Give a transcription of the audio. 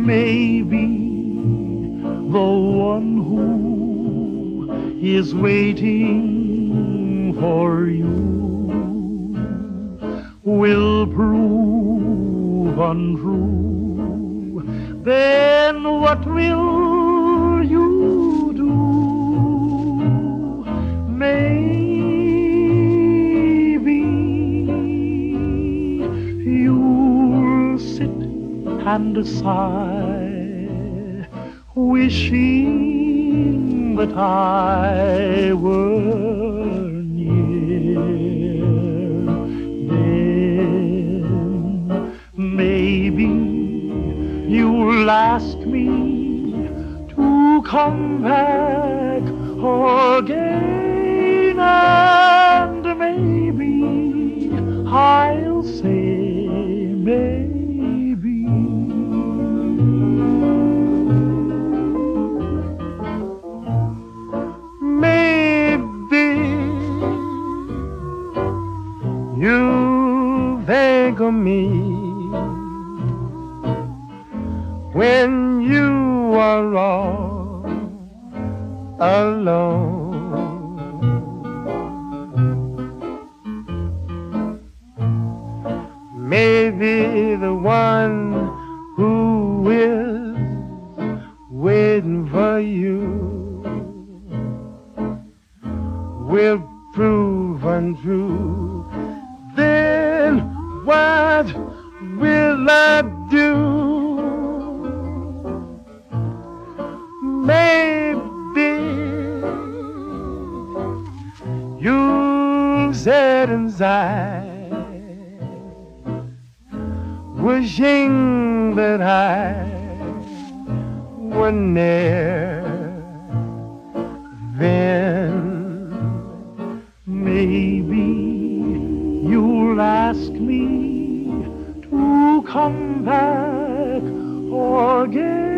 Maybe the one who is waiting for you will prove untrue. Then what will you do? Maybe you'll sit and sigh, wishing that I were near. Then maybe you'll ask me to come back again, and maybe I'll say maybe. You think of me when you are all alone. Maybe the one who is waiting for you will prove untrue. Then what will I do? Maybe you'll sit inside, wishing that I were near. Then maybe you'll ask me to come back again.